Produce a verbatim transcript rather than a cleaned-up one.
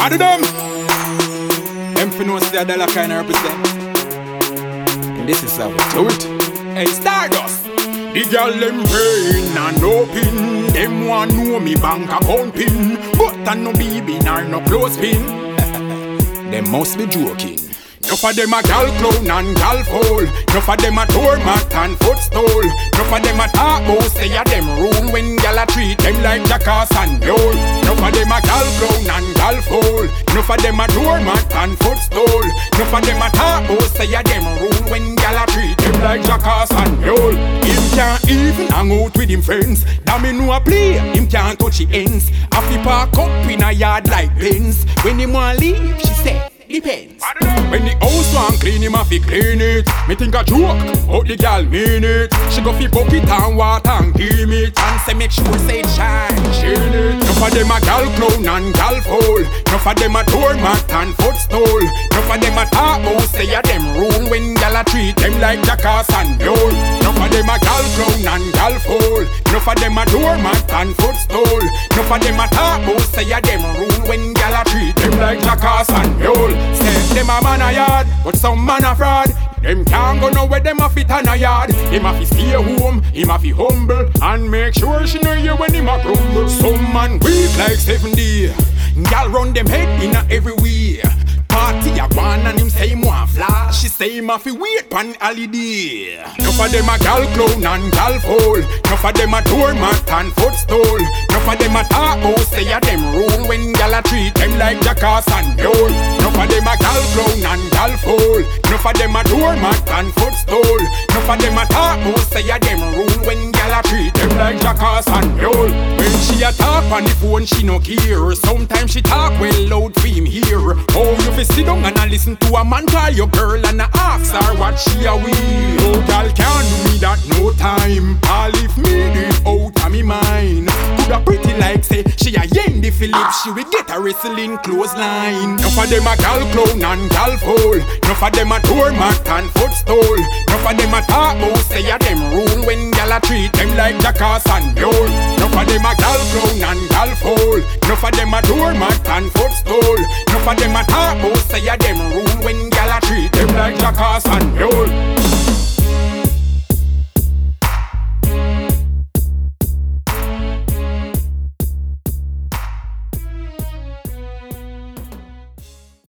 What do them? Them for no say a dollar kind of represent. And this is how we do it. Hey, Stardust. The girl them brain and open. Them want know me bank account pin. But I no baby nor no close pin. Them must be joking. Enough of them a gal clown and gal fool. Enough of them a tour mat and footstool. Enough of them a talk about say a them rule when gal a treat them like jackass and mule. Enough of them a gal clown and gal fool. Enough of them a tour mat and footstool. Enough of them a talk about say a them rule when gal a treat them like jackass and mule. Him can't even hang out with him friends. That me know a play, him can't touch the ends. Have to park up in a yard like Benz. When him want leave, she said depends. When the house want clean, him have to clean it. Me think a joke, out the gal mean it. She go fi bucket and water and give it. And say make sure say it shine, shine it. Enough of them a gal clown and gal fool. Enough of them a tour mat and footstool. Enough of them a talk about say a them rule when gal a treat them like jackass and mule. Enough of them a gal clown and gal fool. Enough of them a tour mat and footstool. Enough of them a talk about say a them rule when gal a treat them like jackass and mule. Say them a man a yard, but some man a fraud. Them can't go nowhere, them a fit on a yard. Him a fi stay home, him a fi humble. And make sure she know you when him a crumble. Some man weak like seventy. Gal run them head in a everywhere. Party a one and him say him want flash. She say him a fi wait pan holiday. Enough of them a gal clown and gal fool. Enough of them a tour mat and footstool. Enough of them a talk about say a them rule when gal a treat them like jackass and mule. Enough of them a gal clown and gal fool. Enough of them a tour mat and footstool. Enough of them a talk about say a them rule when gal a treat them like jackass and mule. When she a talk on the phone she no care. Sometimes she talk well loud for him hear. Oh you fi sit down and a listen to a man call your girl and a ask her what she a will. No gal can't do me that no time. All if me do it out of me mind. Coulda pretty like say she a Yendi Phillips. She will get a wrestling clothesline. Enough of them a gal clown and gal fool. Enough of them a tour mat and footstool. Enough of them a talk about say a them rule when gal a treat them like jackass and mule. Enough of them a gal clown and gal fool. Enough of them a tour mat and footstool. Enough of them a talk about say a them rule when gal a treat them like jackass and